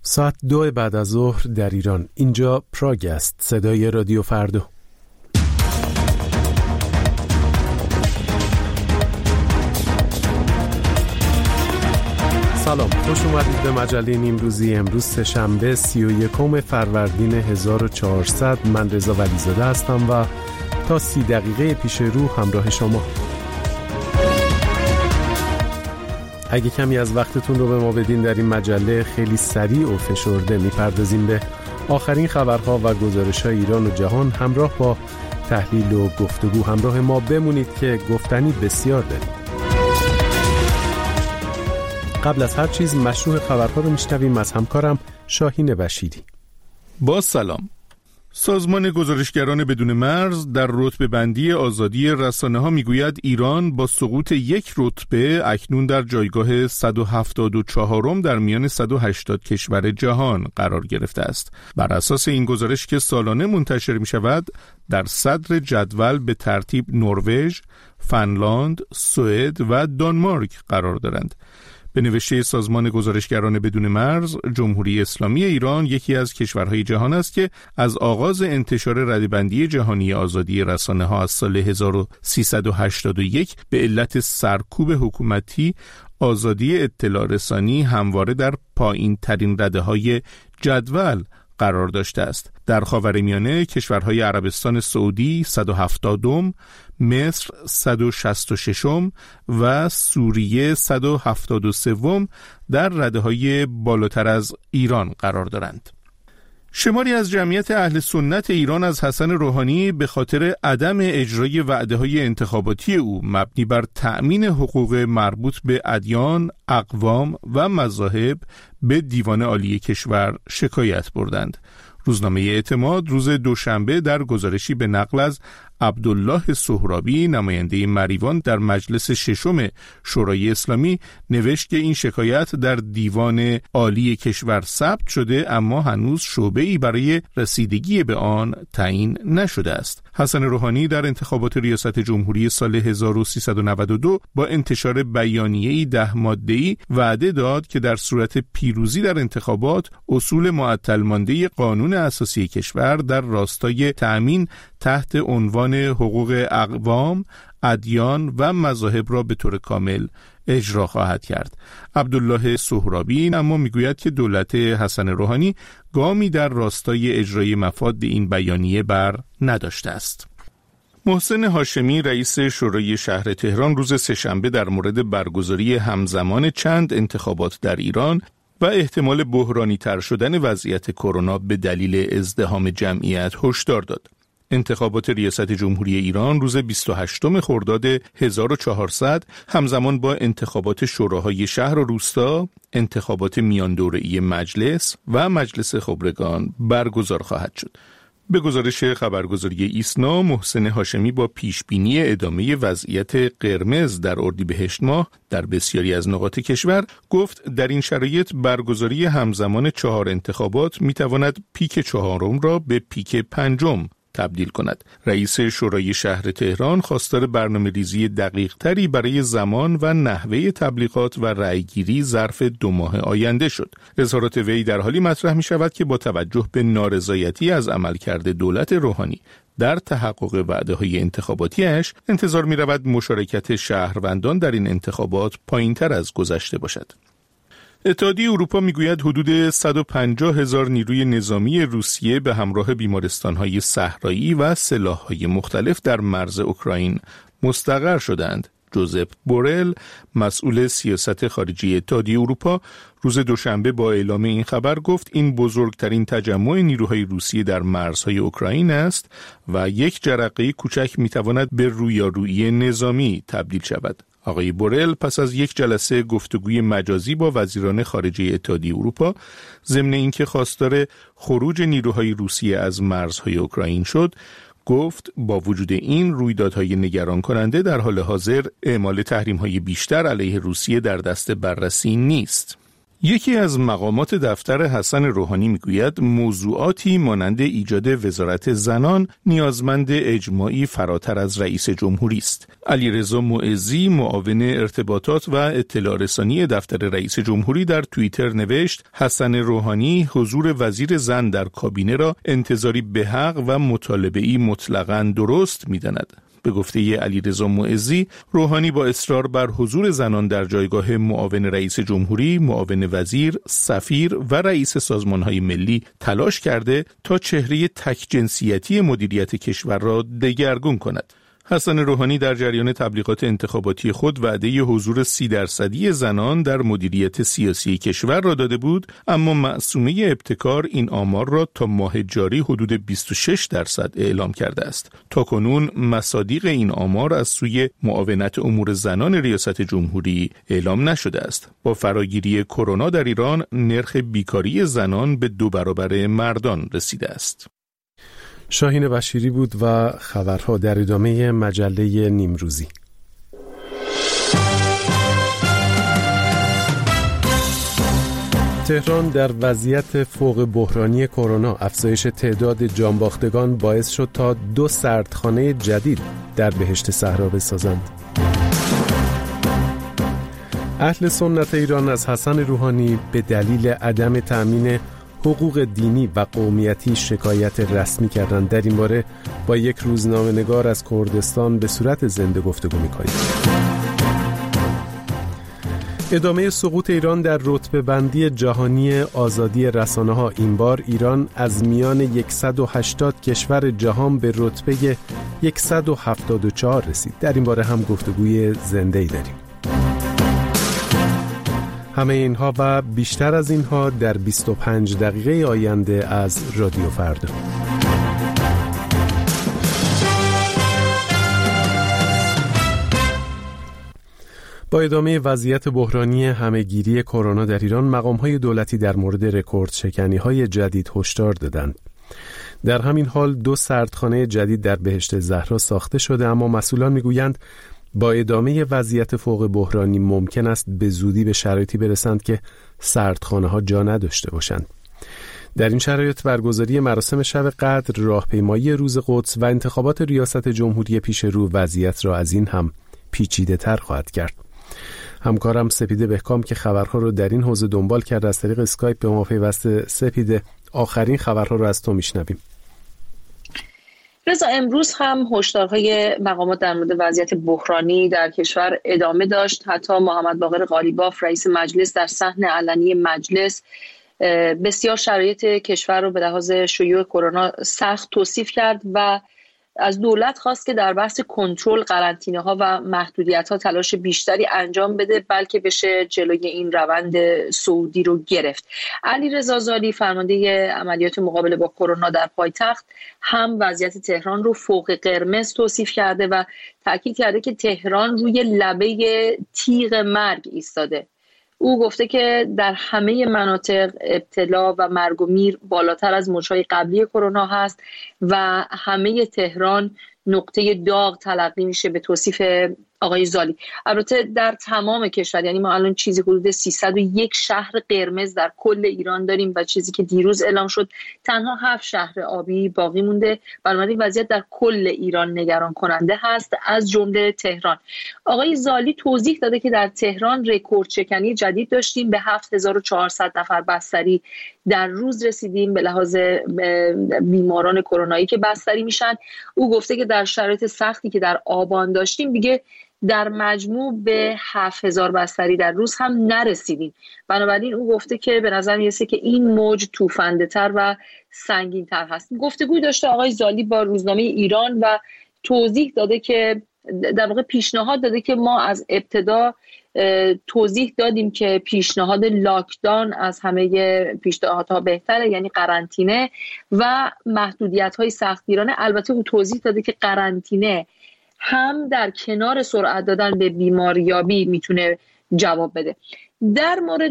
ساعت 2 بعد از ظهر در ایران. اینجا پراگ است، صدای رادیو فردا. سلام، خوش اومدید به مجله نیمروزی. امروز سه‌شنبه 31 فروردین 1400. من رضا ولیزاده هستم و تا 30 دقیقه پیش رو همراه شما. اگه کمی از وقتتون رو به ما بدین در این مجله خیلی سریع و فشرده میپردازیم به آخرین خبرها و گزارش‌های ایران و جهان همراه با تحلیل و گفتگو. همراه ما بمونید که گفتنی بسیار داریم. قبل از هر چیز مشروع خبرها رو میشنویم از همکارم شاهین بشیری. با سلام. سازمان گزارشگران بدون مرز در رتبه بندی آزادی رسانه ها میگوید ایران با سقوط یک رتبه اکنون در جایگاه 174 در میان 180 کشور جهان قرار گرفته است. بر اساس این گزارش که سالانه منتشر می شود، در صدر جدول به ترتیب نروژ، فنلاند، سوئد و دانمارک قرار دارند. به نوشته سازمان گزارشگران بدون مرز، جمهوری اسلامی ایران یکی از کشورهای جهان است که از آغاز انتشار رده‌بندی جهانی آزادی رسانه‌ها از سال 1381 به علت سرکوب حکومتی آزادی اطلاع رسانی همواره در پایین ترین رده‌های جدول قرار داشته است. در خاورمیانه کشورهای عربستان سعودی 170، مصر 166 و سوریه 173 در رده‌های بالاتر از ایران قرار دارند. شماری از جمعیت اهل سنت ایران از حسن روحانی به خاطر عدم اجرای وعده‌های انتخاباتی او مبنی بر تأمین حقوق مربوط به ادیان، اقوام و مذاهب به دیوان عالی کشور شکایت بردند. روزنامه اعتماد روز دوشنبه در گزارشی به نقل از عبدالله سهرابی، نماینده مریوان در مجلس ششم شورای اسلامی، نوشت که این شکایت در دیوان عالی کشور ثبت شده اما هنوز شعبه‌ای برای رسیدگی به آن تعیین نشده است. حسن روحانی در انتخابات ریاست جمهوری سال 1392 با انتشار بیانیه‌ای 10 ماده‌ای وعده داد که در صورت پیروزی در انتخابات اصول معطل مانده قانون اساسی کشور در راستای تأمین تحت عنوان حقوق اقوام، ادیان و مذاهب را به طور کامل اجرا خواهد کرد. عبدالله سهرابی اما میگوید که دولت حسن روحانی گامی در راستای اجرای مفاد این بیانیه بر نداشته است. محسن هاشمی، رئیس شورای شهر تهران، روز سه‌شنبه در مورد برگزاری همزمان چند انتخابات در ایران و احتمال بحرانی تر شدن وضعیت کرونا به دلیل ازدحام جمعیت هشدار داد. انتخابات ریاست جمهوری ایران روز 28 خرداد 1400 همزمان با انتخابات شوراهای شهر و روستا، انتخابات میان دوره‌ای مجلس و مجلس خبرگان برگزار خواهد شد. به گزارش خبرگزاری ایسنا، محسن هاشمی با پیشبینی ادامه وضعیت قرمز در اردیبهشت ماه در بسیاری از نقاط کشور گفت در این شرایط برگزاری همزمان 4 انتخابات میتواند پیک 4 را به پیک 5 تبدیل کند. رئیس شورای شهر تهران خواستار برنامه‌ریزی دقیق‌تری برای زمان و نحوه تبلیغات و رأیگیری ظرف 2 ماه آینده شد. اظهارات وی در حالی مطرح می‌شود که با توجه به نارضایتی از عملکرد دولت روحانی در تحقق وعده‌های انتخاباتیش، انتظار می‌رود مشارکت شهروندان در این انتخابات پایین‌تر از گذشته باشد. اتحادیه اروپا میگوید حدود 150,000 نیروی نظامی روسیه به همراه بیمارستان‌های صحرایی و سلاح‌های مختلف در مرز اوکراین مستقر شدند. جوزپ بورل، مسئول سیاست خارجی اتحادیه اروپا، روز دوشنبه با اعلام این خبر گفت این بزرگترین تجمع نیروهای روسیه در مرزهای اوکراین است و یک جرقه کوچک میتواند به رویارویی نظامی تبدیل شود. آقای بورل پس از یک جلسه گفتگوی مجازی با وزیران خارجه اتحادیه اروپا ضمن اینکه خواستار خروج نیروهای روسیه از مرزهای اوکراین شد، گفت با وجود این رویدادهای نگران کننده در حال حاضر اعمال تحریم‌های بیشتر علیه روسیه در دست بررسی نیست. یکی از مقامات دفتر حسن روحانی میگوید موضوعاتی مانند ایجاد وزارت زنان نیازمند اجماعی فراتر از رئیس جمهوری است. علیرضا معزی معاون ارتباطات و اطلاع رسانی دفتر رئیس جمهوری در توییتر نوشت حسن روحانی حضور وزیر زن در کابینه را انتظاری به حق و مطالبه‌ای مطلقاً درست می‌داند. به گفته علیرضا معزی، روحانی با اصرار بر حضور زنان در جایگاه معاون رئیس جمهوری، معاون وزیر، سفیر و رئیس سازمان‌های ملی تلاش کرده تا چهره تک جنسیتی مدیریت کشور را دگرگون کند. حسن روحانی در جریان تبلیغات انتخاباتی خود وعده حضور 30% زنان در مدیریت سیاسی کشور را داده بود، اما معصومه ابتکار این آمار را تا ماه جاری حدود 26% اعلام کرده است. تاکنون مصادیق این آمار از سوی معاونت امور زنان ریاست جمهوری اعلام نشده است. با فراگیری کرونا در ایران نرخ بیکاری زنان به 2 برابر مردان رسیده است. شاهین بشیری بود و خبرها در ادامه مجله نیمروزی. تهران در وضعیت فوق بحرانی کرونا، افزایش تعداد جانباختگان باعث شد تا 2 سردخانه جدید در بهشت صحرا بسازند. اهل سنت ایران از حسن روحانی به دلیل عدم تأمین حقوق دینی و قومیتی شکایت رسمی کردند. در این باره با یک روزنامه‌نگار از کردستان به صورت زنده گفتگو می‌کنیم. ادامه سقوط ایران در رتبه بندی جهانی آزادی رسانه‌ها. این بار ایران از میان 180 کشور جهان به رتبه 174 رسید. در این باره هم گفتگوی زنده‌ای داریم. همه اینها و بیشتر از اینها در 25 دقیقه آینده از رادیو فردا. با ادامه وضعیت بحرانی همه‌گیری کرونا در ایران، مقام‌های دولتی در مورد رکورد شکنی‌های جدید هشدار دادند. در همین حال 2 سردخانه جدید در بهشت زهرا ساخته شده، اما مسئولان میگویند با ادامه وضعیت فوق بحرانی ممکن است به زودی به شرایطی برسند که سردخانه‌ها جا نداشته باشند. در این شرایط برگزاری مراسم شب قدر، راهپیمایی روز قدس و انتخابات ریاست جمهوری پیش رو وضعیت را از این هم پیچیده‌تر خواهد کرد. همکارم سپیده بهکام که خبرها رو در این حوزه دنبال کرده از طریق اسکایپ به ما پیوسته. سپیده، آخرین خبرها رو از تو میشنویم. رضا، امروز هم هشدارهای مقامات در مورد وضعیت بحرانی در کشور ادامه داشت. حتی محمد باقر قالیباف رئیس مجلس در صحن علنی مجلس بسیار شرایط کشور رو به لحاظ شیوع کرونا سخت توصیف کرد و از دولت خواست که در بحث کنترل قرنطینه ها و محدودیت ها تلاش بیشتری انجام بده، بلکه بشه جلوی این روند صعودی رو گرفت. علیرضا زالی فرمانده عملیات مقابله با کرونا در پایتخت هم وضعیت تهران رو فوق قرمز توصیف کرده و تاکید کرده که تهران روی لبه تیغ مرگ ایستاده. او گفته که در همه مناطق ابتلا و مرگ و میر بالاتر از موج‌های قبلی کرونا هست و همه تهران نقطه داغ تلقی میشه به توصیف آقای زالی. البته در تمام کشور، یعنی ما الان چیزی حدود 301 شهر قرمز در کل ایران داریم و چیزی که دیروز اعلام شد تنها 7 شهر آبی باقی مونده. بنابراین وضعیت در کل ایران نگران کننده هست، از جمله تهران. آقای زالی توضیح داده که در تهران رکورد شکنی جدید داشتیم، به 7400 نفر بستری در روز رسیدیم به لحاظ بیماران کرونایی که بستری میشن. او گفته که در شرایط سختی که در آبان داشتیم دیگه در مجموع به 7000 بستری در روز هم نرسیدیم. بنابراین او گفته که به نظر میرسه که این موج توفنده تر و سنگین تر هست. گفتگوی داشته آقای زالی با روزنامه ایران و توضیح داده که در واقع پیشنهاد داده که ما از ابتدا توضیح دادیم که پیشنهاد لاکداون از همه پیشنهادها بهتره، یعنی قرنطینه و محدودیت‌های سختگیرانه. البته او توضیح داده که قرنطینه هم در کنار سرعت دادن به بیماریابی میتونه جواب بده. در مورد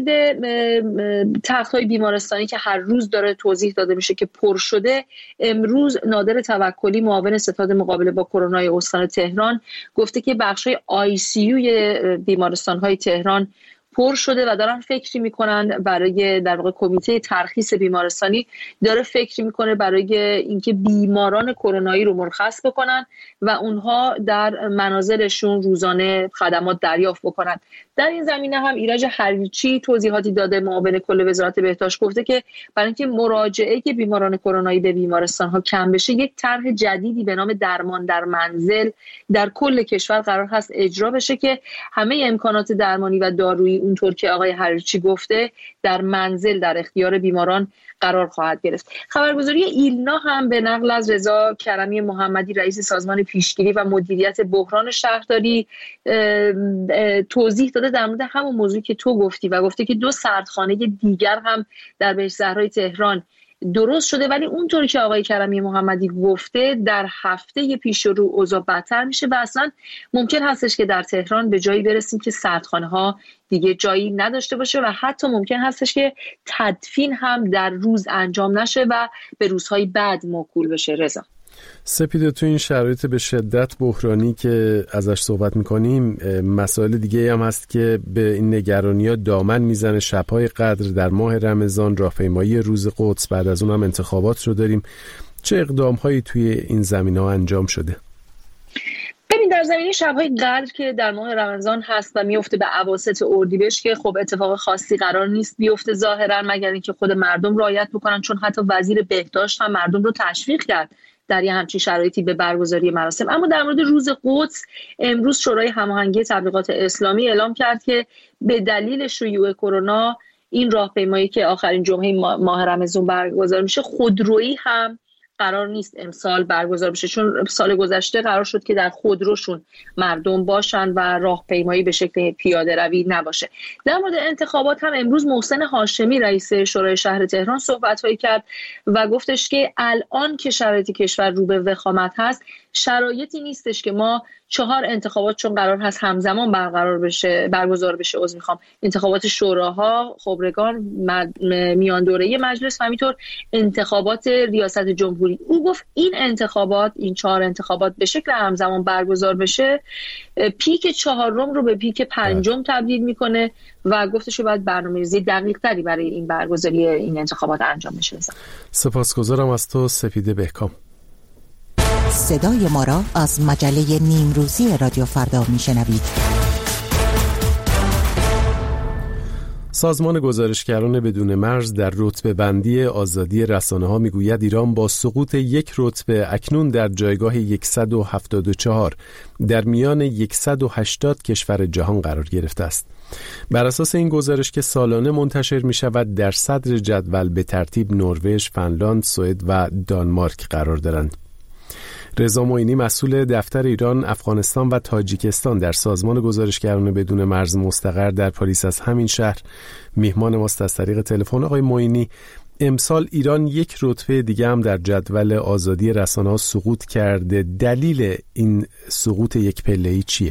تخت‌های بیمارستانی که هر روز داره توضیح داده میشه که پر شده، امروز نادر توکلی معاون ستاد مقابله با کرونا استان تهران گفته که بخش‌های ICU بیمارستان‌های تهران پر شده و دارن فکری میکنن برای در واقع کمیته ترخیص بیمارستانی داره فکری میکنه برای اینکه بیماران کرونایی رو مرخص بکنن و اونها در منازلشون روزانه خدمات دریافت بکنن. در این زمینه هم ایرج حریچی توضیحاتی داده، معاون کل وزارت بهداشت، گفته که برای اینکه مراجعه بیماران کرونایی به بیمارستان ها کم بشه، یک طرح جدیدی به نام درمان در منزل در کل کشور قرار هست اجرا بشه که همه امکانات درمانی و دارویی اونطور که آقای حریچی گفته در منزل در اختیار بیماران قرار خواهد گرفت. خبرگزاری ایلنا هم به نقل از رضا کرمی محمدی رئیس سازمان پیشگیری و مدیریت بحران شهرداری توضیح داده در مورد همون موضوعی که تو گفتی و گفته که 2 سردخانه دیگر هم در بهشت زهرای تهران درست شده، ولی اونطوری که آقای کرمی محمدی گفته در هفته پیش رو اوضاع بدتر میشه و اصلا ممکن هستش که در تهران به جایی برسیم که سردخانه ها دیگه جایی نداشته باشه و حتی ممکن هستش که تدفین هم در روز انجام نشه و به روزهای بعد موکول بشه. رضا سپیده، تو این شرایط به شدت بحرانی که ازش صحبت میکنیم مسائل دیگه هم هست که به این نگرانی‌ها دامن میزنه. شب‌های قدر در ماه رمضان، راهپیمایی روز قدس، بعد از اون هم انتخابات رو داریم. چه اقدام‌هایی توی این زمینه‌ها انجام شده؟ ببین، در زمینه شب‌های قدر که در ماه رمضان هست و میفته به اواسط اردیبهشت که خب اتفاق خاصی قرار نیست بیفته ظاهرا، مگر اینکه خود مردم رعایت بکنن، چون حتی وزیر بهداشت هم مردم رو تشویق کرد در یه همچین شرایطی به برگزاری مراسم. اما در مورد روز قدس، امروز شورای هماهنگی تبلیغات اسلامی اعلام کرد که به دلیل شیوع کرونا این راهپیمایی که آخرین جمعه ماه رمضان برگزار میشه خودرویی هم قرار نیست امسال برگزار بشه، چون سال گذشته قرار شد که در خودروشون مردم باشن و راهپیمایی به شکل پیاده روی نباشه. در مورد انتخابات هم امروز محسن هاشمی رئیس شورای شهر تهران صحبت‌هایی کرد و گفتش که الان که شرایط کشور رو به وخامت هست، شرایطی نیستش که ما 4 انتخابات چون قرار هست همزمان برگزار بشه انتخابات شوراها، خبرگان، میان دوره‌ای مجلس و همینطور انتخابات ریاست جمهوری. او گفت این 4 انتخابات به شکل همزمان برگزار بشه، پیک 4 رو به پیک 5 تبدیل میکنه و گفتش باید برنامه‌ریزی دقیق‌تری برای این برگزاری این انتخابات انجام بشه. سپاسگزارم از تو سپیده بهکام. صدای ما را از مجله نیمروزی رادیو فردا میشنوید. سازمان گزارشگران بدون مرز در رتبه بندی آزادی رسانه‌ها میگوید ایران با سقوط 1 رتبه اکنون در جایگاه 174 در میان 180 کشور جهان قرار گرفته است. بر اساس این گزارش که سالانه منتشر می شود، در صدر جدول به ترتیب نروژ، فنلاند، سوئد و دانمارک قرار دارند. رضا معینی مسئول دفتر ایران، افغانستان و تاجیکستان در سازمان گزارشگران بدون مرز مستقر در پاریس از همین شهر میهمان ماست از طریق تلفن. آقای معینی، امسال ایران 1 رتبه دیگه هم در جدول آزادی رسانه‌ها سقوط کرده. دلیل این سقوط 1 پله‌ای چیه؟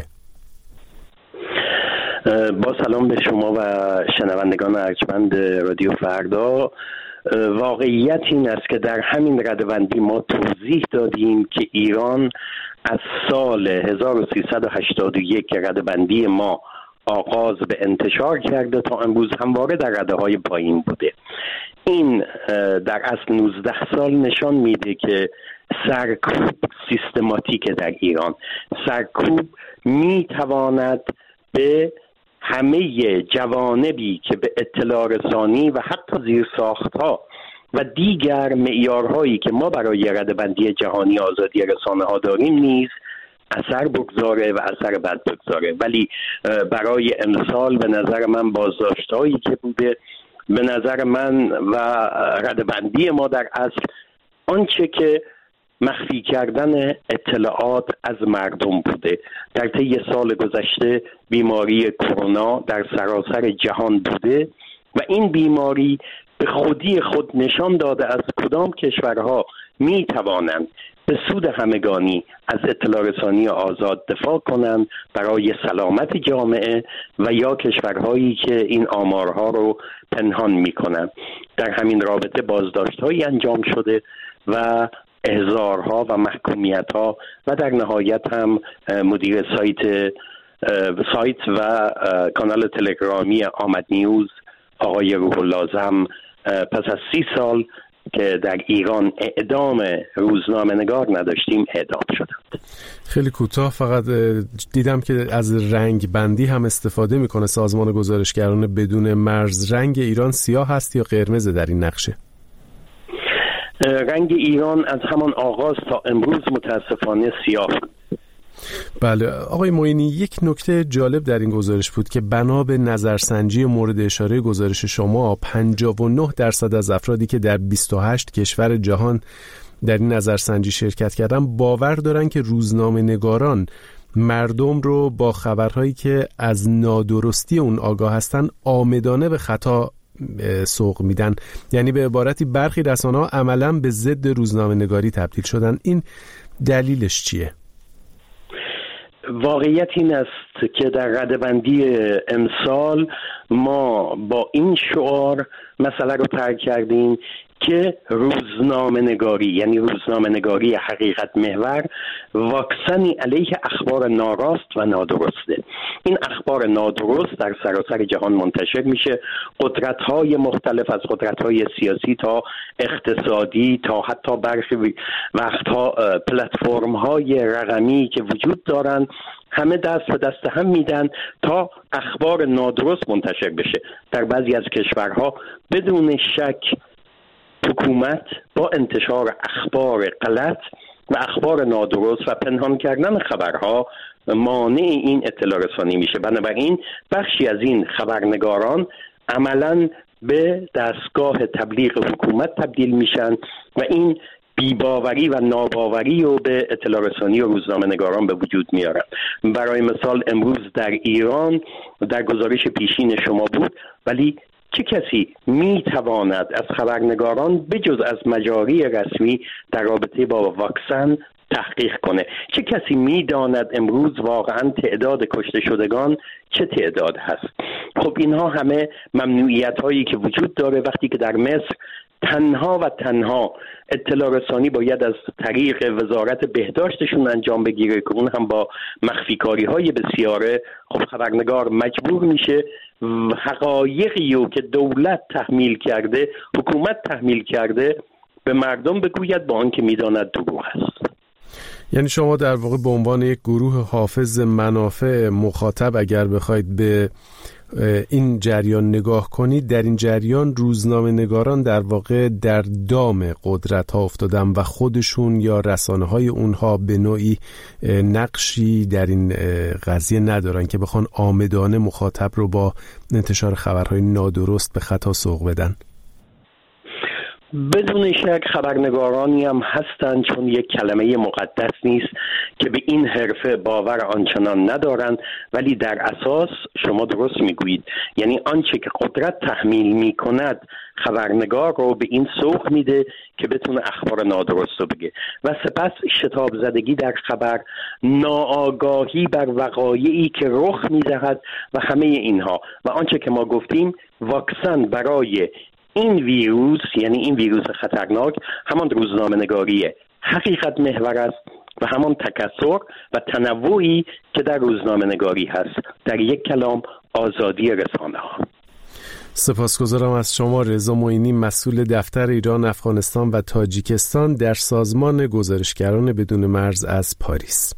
با سلام به شما و شنوندگان ارجمند رادیو فردا. واقعیت این است که در همین رده‌بندی ما توضیح دادیم که ایران از سال 1381 که رده‌بندی ما آغاز به انتشار کرده تا امروز همواره در رده‌های پایین بوده. این در اصل 19 سال نشان میده که سرکوب سیستماتیکه در ایران. سرکوب میتواند به همه جوانبی که به اطلاع رسانی و حتی زیرساخت‌ها و دیگر معیارهایی که ما برای رده‌بندی جهانی آزادی رسانه‌ها داریم نیز اثر بگذاره و اثر بد بگذاره. ولی برای امسال به نظر من بازداشت‌هایی که بوده، به نظر من و رده‌بندی ما در اصل آنچه که مخفی کردن اطلاعات از مردم بوده. در طی سال گذشته بیماری کرونا در سراسر جهان بوده و این بیماری به خودی خود نشان داده از کدام کشورها می توانند به سود همگانی از اطلاع رسانی آزاد دفاع کنند برای سلامت جامعه و یا کشورهایی که این آمارها رو پنهان می کنند. در همین رابطه بازداشت‌هایی انجام شده و احضارها و محکومیت‌ها و در نهایت هم مدیر سایت سایت و کانال تلگرامی آمد نیوز آقای روح الله زم پس از 30 سال که در ایران اعدام روزنامه نگار نداشتیم اعدام شدند. خیلی کوتاه فقط دیدم که از رنگ بندی هم استفاده میکنه سازمان گزارشگران بدون مرز. رنگ ایران سیاه هست یا قرمز در این نقشه؟ رنگ ایران از همان آغاز تا امروز متاسفانه سیاه. بله آقای معینی، یک نکته جالب در این گزارش بود که بنا به نظرسنجی مورد اشاره گزارش شما 59% از افرادی که در 28 کشور جهان در این نظرسنجی شرکت کردن باور دارن که روزنامه نگاران مردم رو با خبرهایی که از نادرستی اون آگاه هستن عامدانه به خطا سوق میدن. یعنی به عبارتی برخی رسانه‌ها عملاً به ضد روزنامه نگاری تبدیل شدن. این دلیلش چیه؟ واقعیت این است که در ردبندی امسال ما با این شعار مسئله رو طرح کردیم که روزنامه نگاری، یعنی روزنامه نگاری حقیقت محور، واکسنی علیه اخبار ناراست و نادرسته. این اخبار نادرست در سراسر جهان منتشر میشه. قدرت‌های مختلف از قدرت‌های سیاسی تا اقتصادی تا حتی برخی وقتها پلتفرم‌های رقمی که وجود دارن، همه دست به دست هم میدن تا اخبار نادرست منتشر بشه. در بعضی از کشورها بدون شک حکومت با انتشار اخبار غلط و اخبار نادرست و پنهان کردن خبرها مانع این اطلاع رسانی میشه. بنابراین بخشی از این خبرنگاران عملاً به دستگاه تبلیغ حکومت تبدیل میشن و این بیباوری و ناباوری رو به اطلاع رسانی و روزنامه نگاران به وجود میارن. برای مثال امروز در ایران در گزارش پیشین شما بود، ولی چه کسی میتواند از خبرنگاران بجز از مجاری رسمی در رابطه با واکسن تحقیق کنه؟ چه کسی میداند امروز واقعا تعداد کشته شدگان چه تعداد هست؟ خب اینها همه ممنوعیت هایی که وجود داره. وقتی که در مصر تنها و تنها اطلاع رسانی باید از طریق وزارت بهداشتشون انجام بگیره که اون هم با مخفیکاری های بسیاره، خب خبرنگار مجبور میشه حقایقی رو که دولت تحمیل کرده، حکومت تحمیل کرده، به مردم بگوید با آنکه میداند دروغ است. یعنی شما در واقع به عنوان یک گروه حافظ منافع مخاطب اگر بخواید به این جریان نگاه کنید، در این جریان روزنامه نگاران در واقع در دام قدرت ها افتادن و خودشون یا رسانه های اونها به نوعی نقشی در این قضیه ندارن که بخوان عامدانه مخاطب رو با انتشار خبرهای نادرست به خطا سوق بدن. بدون شک خبرنگارانی هم هستند، چون یک کلمه مقدس نیست که به این حرفه باور آنچنان ندارند، ولی در اساس شما درست میگویید، یعنی آنچه که قدرت تحمیل میکند خبرنگار رو به این سوق میده که بتونه اخبار نادرست رو بگه و سپس شتاب زدگی در خبر، ناآگاهی بر وقایعی که رخ میدهد و همه اینها و آنچه که ما گفتیم واکسن برای این ویروس، یعنی این ویروس خطرناک، همان روزنامه نگاری حقیقت محور است و همان تکثر و تنوعی که در روزنامه نگاری هست. در یک کلام آزادی رسانه ها. سپاسگزارم از شما رضا معینی، مسئول دفتر ایران، افغانستان و تاجیکستان در سازمان گزارشگران بدون مرز از پاریس.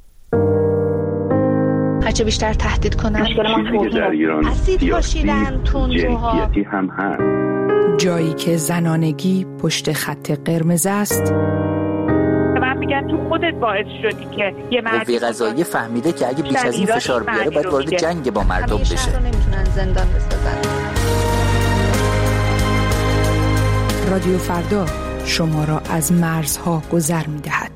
هرچه بیشتر تهدید کنن اسید پاشیدن، تندروها هم هست. جایی که زنانگی پشت خط قرمز است. من میگم تو خودت باعث شدی که یه قوه قضاییه فهمیده که اگه بیش از این فشار بیاره باید وارد جنگ با مردم بشه. نمیتونن زندان بسازن. رادیو فردا شما را از مرزها گذر میدهد.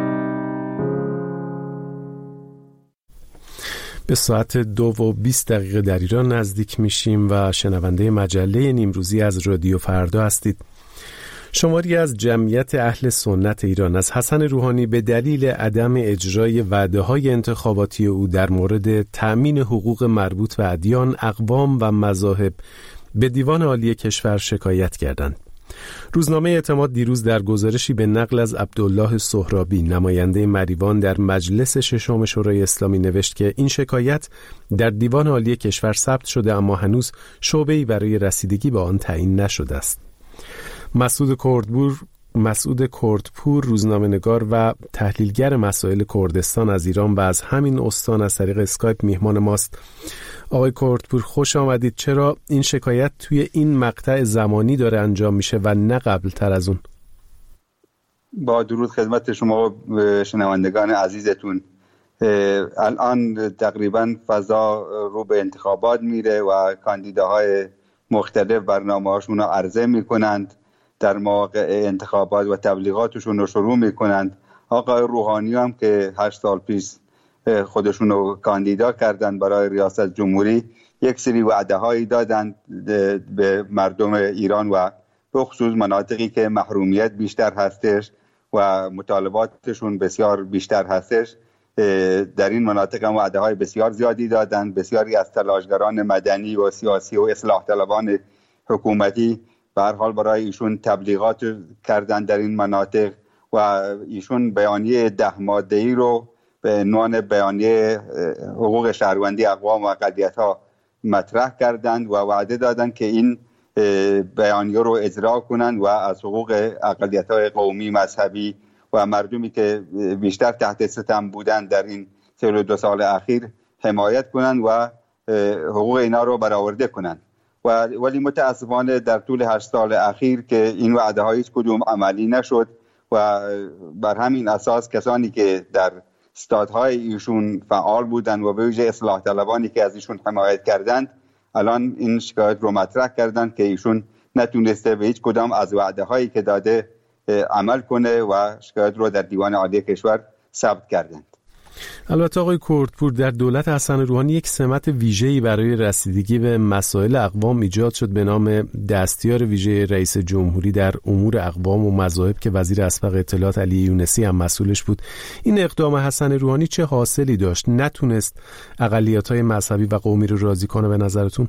به ساعت 2:20 در ایران نزدیک میشیم و شنونده مجله نیمروزی از رادیو فردا هستید. شماری از جمعیت اهل سنت ایران از حسن روحانی به دلیل عدم اجرای وعده‌های انتخاباتی او در مورد تأمین حقوق مربوط به ادیان، اقوام و مذاهب به دیوان عالی کشور شکایت کردند. روزنامه اعتماد دیروز در گزارشی به نقل از عبدالله سهرابی نماینده مریوان در مجلس ششم شورای اسلامی نوشت که این شکایت در دیوان عالی کشور ثبت شده اما هنوز شعبه‌ای برای رسیدگی به آن تعیین نشده است. مسعود کردپور روزنامه‌نگار و تحلیلگر مسائل کردستان از ایران و از همین استان از طریق اسکایپ میهمان ماست. آقای کردپور خوش آمدید. چرا این شکایت توی این مقطع زمانی داره انجام میشه و نه قبل تر از اون؟ با درود خدمت شما و شنوندگان عزیزتون. الان تقریبا فضا رو به انتخابات میره و کاندیداهای مختلف برنامه‌هاشون رو عرضه میکنند، در مواقع انتخابات و تبلیغاتشون رو شروع میکنند. آقای روحانی هم که 8 سال پیش خودشون رو کاندیدا کردند برای ریاست جمهوری، یک سری وعده هایی دادند به مردم ایران و به خصوص مناطقی که محرومیت بیشتر هستش و مطالباتشون بسیار بیشتر هستش. در این مناطق هم وعده های بسیار زیادی دادند. بسیاری از تلاشگران مدنی و سیاسی و اصلاح طلبان حکومتی به هر حال برای ایشون تبلیغات کردن در این مناطق و ایشون بیانیه 10 ماده‌ای رو به عنوان بیانیه حقوق شهروندی اقوام و اقلیت‌ها مطرح کردند و وعده دادند که این بیانیه رو اجرا کنند و از حقوق اقلیت‌های قومی، مذهبی و مردمی که بیشتر تحت ستم بودند در این 32 سال اخیر حمایت کنند و حقوق اینا رو برآورده کنند. ولی متاسفانه در طول 8 سال اخیر که این وعده ها هیچ کدوم عملی نشد و بر همین اساس کسانی که در استادهای ایشون فعال بودند و به ویژه اصلاح طلبانی که از ایشون حمایت کردند الان این شکایت رو مطرح کردند که ایشون نتونسته به هیچ کدام از وعده هایی که داده عمل کنه و شکایت رو در دیوان عالی کشور ثبت کردند. البته آقای کردپور، در دولت حسن روحانی یک سمت ویژه‌ای برای رسیدگی به مسائل اقوام ایجاد شد به نام دستیار ویژه رئیس جمهوری در امور اقوام و مذاهب که وزیر اسبق اطلاعات علی یونسی هم مسئولش بود. این اقدام حسن روحانی چه حاصلی داشت؟ نتونست اقلیت‌های مذهبی و قومی رو راضی کنه به نظرتون؟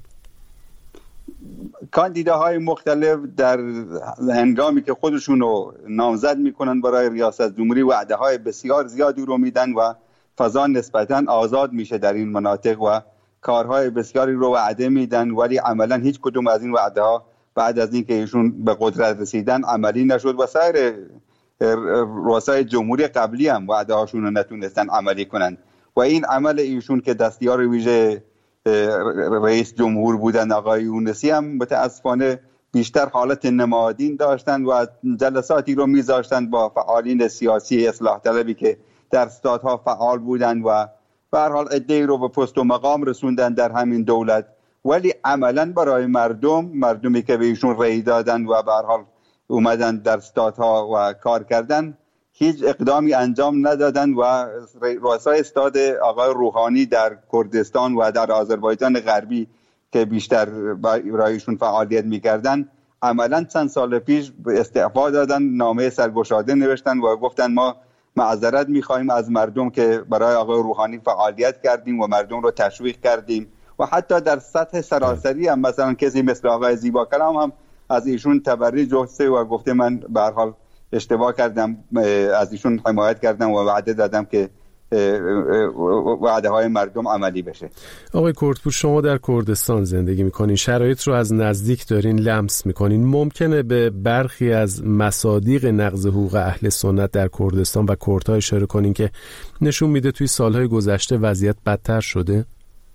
کاندیداهای مختلف در هنگامی که خودشون رو نامزد میکنن برای ریاست جمهوری وعده های بسیار زیادی رو میدن و فضا نسبتاً آزاد میشه در این مناطق و کارهای بسیاری رو وعده میدن، ولی عملاً هیچ کدوم از این وعده ها بعد از اینکه ایشون به قدرت رسیدن عملی نشد و سایر رؤسای جمهوری قبلی هم وعده هاشون رو نتونستن عملی کنن و این عمل ایشون که دستیار ویژه رئیس جمهور بودن آقای یونسی هم متاسفانه بیشتر حالت نمادین داشتن و جلساتی رو میذاشتن با فعالین سیاسی اصلاح طلبی که در استادها فعال بودن و به هر حال عده‌ای رو به پست و مقام رسوندن در همین دولت، ولی عملاً برای مردمی که به ایشون رأی دادن و به هر حال اومدن در استادها و کار کردن هیچ اقدامی انجام ندادن و رؤسای استاد آقای روحانی در کردستان و در آذربایجان غربی که بیشتر برایشون فعالیت میکردن عملاً چند سال پیش استعفا دادن، نامه سرگشاده نوشتن و گفتن ما معذرت میخوایم از مردم که برای آقای روحانی فعالیت کردیم و مردم رو تشویق کردیم و حتی در سطح سراسری هم مثلا کسی مثل آقای زیبا کلام هم از ایشون تبرئه جسته و گفته من به هر حال اشتباه کردم، از ایشون حمایت کردم و وعده دادم که وعده های مردم عملی بشه. آقای کردپور، شما در کردستان زندگی میکنین، شرایط رو از نزدیک دارین لمس میکنین. ممکنه به برخی از مصادیق نقض حقوق اهل سنت در کردستان و کردها اشاره کنین که نشون میده توی سالهای گذشته وضعیت بدتر شده؟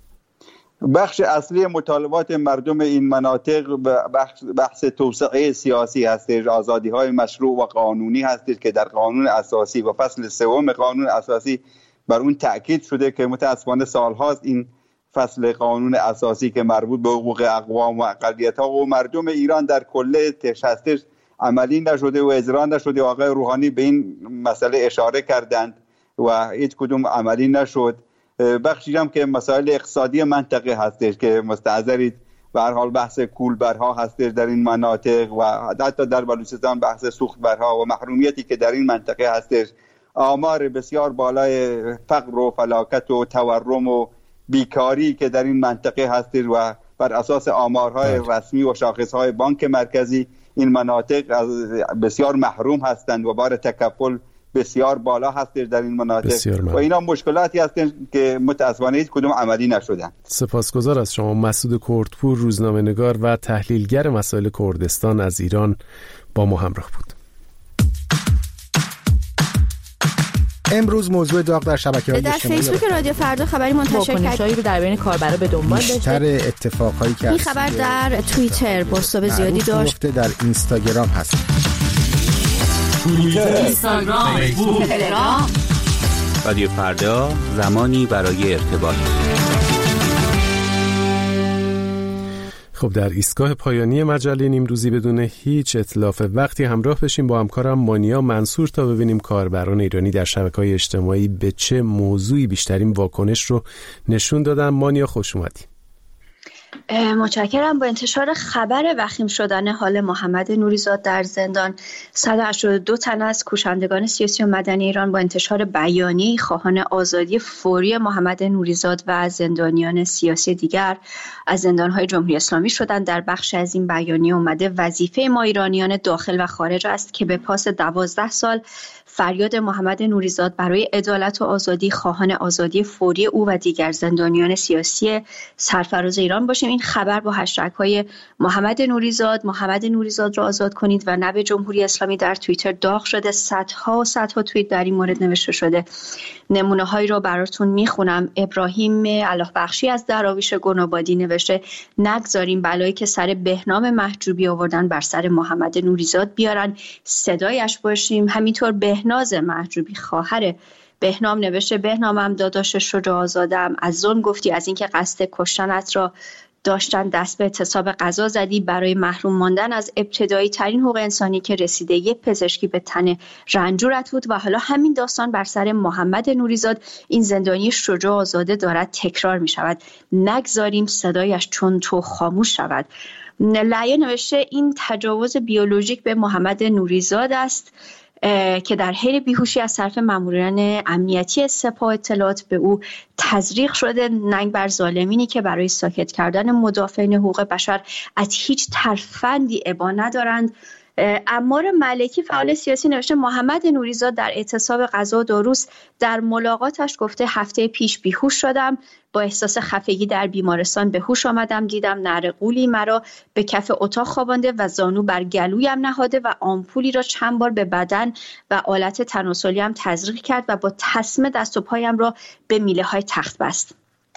بخش اصلی مطالبات مردم این مناطق بحث توسعه سیاسی هستش، آزادی های مشروع و قانونی هستش که در قانون اساسی و فصل 3 قانون اساسی بر اون تأکید شده که متاسفانه سالهاست این فصل قانون اساسی که مربوط به حقوق اقوام و اقلیت‌ها و مردم ایران در کل هستش عملی نشده و اجرا نشده. آقای روحانی به این مسئله اشاره کردند و هیچ کدوم عملی نشد. بخشی هم که مسائل اقتصادی منطقه هستش که مستحضرید به هر حال بحث کولبرها هستش در این مناطق و حتی در بلوچستان بحث سوختبرها و محرومیتی که در این منطقه هستش، آمار بسیار بالای فقر و فلاکت و تورم و بیکاری که در این منطقه هستش و بر اساس آمارهای رسمی و شاخصهای بانک مرکزی این مناطق بسیار محروم هستند و بار تکفل بسیار بالا هستش در این مناطق و اینا مشکلاتی هستند که متاسفانه هیچ کدوم عملی نشدن. سپاسگزار از شما. مسعود کردپور، روزنامه‌نگار و تحلیلگر مسائل کردستان از ایران با ما همراه بود. امروز موضوع داغ در شبکه‌های اجتماعی در فیسبوک رادیو فردا خبری منتشر کرد که در بین کاربرا به دنبال داشته. بیشتر اتفاقایی که این خبر در توییتر بازتاب زیادی داشت. در اینستاگرام هست. توییتر، اینستاگرام، فیسبوک، تلگرام. رادیو فردا، زمانی برای ارتباط. خب در ایستگاه پایانی مجله نیمروزی بدون هیچ اتلاف وقتی همراه بشیم با همکارم مانیا منصور تا ببینیم کاربران ایرانی در شبکه‌های اجتماعی به چه موضوعی بیشترین واکنش رو نشون دادن. مانیا خوش اومدی. متشکرم. با انتشار خبر وخیم شدن حال محمد نوریزاد در زندان، 182 تن از کوشندگان سیاسی و مدنی ایران با انتشار بیانیه خواهان آزادی فوری محمد نوریزاد و زندانیان سیاسی دیگر از زندان‌های جمهوری اسلامی شدند. در بخش از این بیانیه اومده وظیفه ما ایرانیان داخل و خارج است که به پاس 12 سال فریاد محمد نوریزاد برای عدالت و آزادی خواهان آزادی فوری او و دیگر زندانیان سیاسی سرفراز ایران باشیم. این خبر با هشتگ‌های محمد نوریزاد را آزاد کنید و نه به جمهوری اسلامی در توییتر داغ شده. صدها توییت در این مورد نوشته شده. نمونه‌هایی را براتون میخونم. ابراهیم الله بخشی از دراویش گنابادی نوشته نگذاریم بلایی که سر بهنام محجوبی آوردن بر سر محمد نوریزاد بیارن، صدایش باشیم. همینطور بهناز محجوبی خواهر بهنام نوشته بهنامم داداش شجاع آزادم، از ظلم گفتی، از اینکه قصد کشتنت را داشتن دست به اعتصاب قضا زدی، برای محروم ماندن از ابتدایی ترین حقوق انسانی که رسیده یک پزشکی به تن رنجورت بود و حالا همین داستان بر سر محمد نوریزاد این زندانی شجاع آزاده دارد تکرار می شود. نگذاریم صدایش چون تو خاموش شود. لعیه نوشته این تجاوز بیولوژیک به محمد نوریزاد است که در حین بیهوشی از طرف ماموران امنیتی سپاه اطلاعات به او تزریق شده. ننگ بر ظالمینی که برای ساکت کردن مدافعین حقوق بشر از هیچ ترفندی ابا ندارند. عمار ملکی فعال سیاسی نوشته محمد نوریزاد در اعتصاب غذا داروس در ملاقاتش گفته هفته پیش بیهوش شدم، با احساس خفگی در بیمارستان به هوش آمدم، دیدم نعره غولی مرا به کف اتاق خوابانده و زانو بر گلویم نهاده و آمپولی را چند بار به بدن و آلت تناسلیم تزریق کرد و با تسمه دست و پایم را به میله های تخت بست.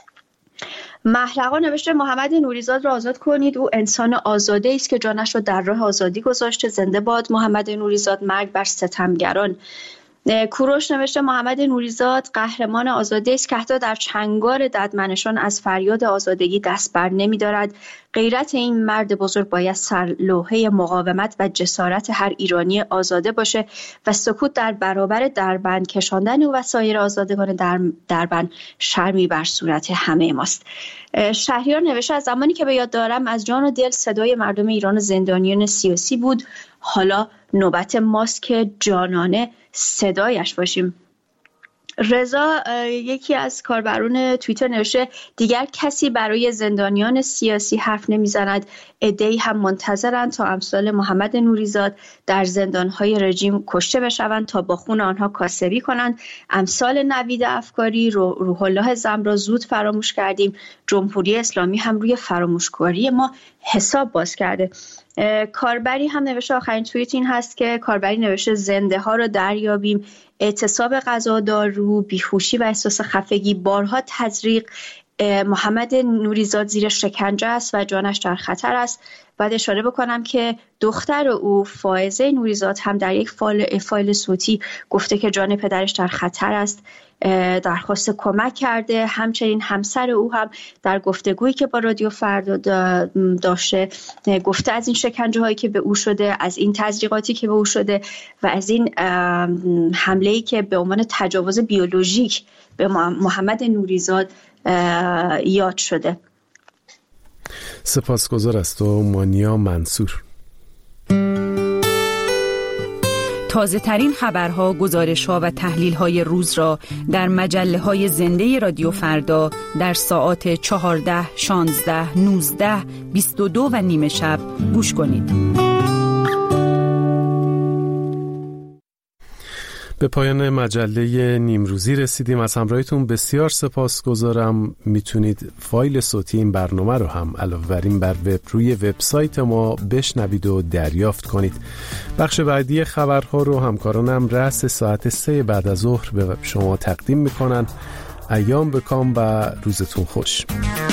محلقا نوشته محمد نوریزاد را آزاد کنید، او انسان آزاده است که جانش را در راه آزادی گذاشته. زنده باد محمد نوریزاد، مرگ بر ستمگران. کوروش نوشته محمد نوریزاد قهرمان آزادی است که حتی در چنگال ددمنشان از فریاد آزادگی دست بر نمی دارد. غیرت این مرد بزرگ باید سرلوحه مقاومت و جسارت هر ایرانی آزاده باشه و سکوت در برابر دربند کشاندن او و سایر آزادگان دربند شرمی بر صورت همه ماست. شهریار نوشته از زمانی که به یاد دارم از جان و دل صدای مردم ایران و زندانیان سیاسی بود، حالا نوبت ماست که جانانه صدایش باشیم. رضا یکی از کاربران توییتر نوشته دیگر کسی برای زندانیان سیاسی حرف نمیزند، عده‌ای هم منتظرند تا امثال محمد نوریزاد در زندانهای رژیم کشته بشوند تا با خون آنها کاسبی کنند. امثال نوید افکاری، روح الله زم را زود فراموش کردیم، جمهوری اسلامی هم روی فراموشکاری ما حساب باز کرده. کاربری هم نوشته، آخرین توییت این هست که کاربری نوشته زنده ها را دریابیم، اعتصاب غذا دارو، بیهوشی و احساس خفگی، بارها تزریق، محمد نوریزاد زیر شکنجه است و جانش در خطر است. بعد اشاره بکنم که دختر او فائزه نوریزاد هم در یک فایل صوتی گفته که جان پدرش در خطر است، درخواست کمک کرده. همچنین همسر او هم در گفتگویی که با رادیو فردا داشته گفته از این شکنجه هایی که به او شده، از این تزریقاتی که به او شده و از این حمله‌ای که به عنوان تجاوز بیولوژیک به محمد نوریزاد یاد شده. سپاسگزار از تو مانیا منصور. تازه ترین خبرها، گزارش‌ها و تحلیل‌های روز را در مجله‌های زنده رادیو فردا در ساعات 14، 16، 19، 22 و نیم شب گوش کنید. به پایان مجله نیمروزی رسیدیم. از همراهیتون بسیار سپاسگزارم. میتونید فایل صوتی این برنامه رو هم علاوه بر این بر روی وبسایت ما بشنوید و دریافت کنید. بخش بعدی خبرها رو همکارانم رأس ساعت 3 بعد از ظهر به شما تقدیم میکنن. ایام بکام و روزتون خوش.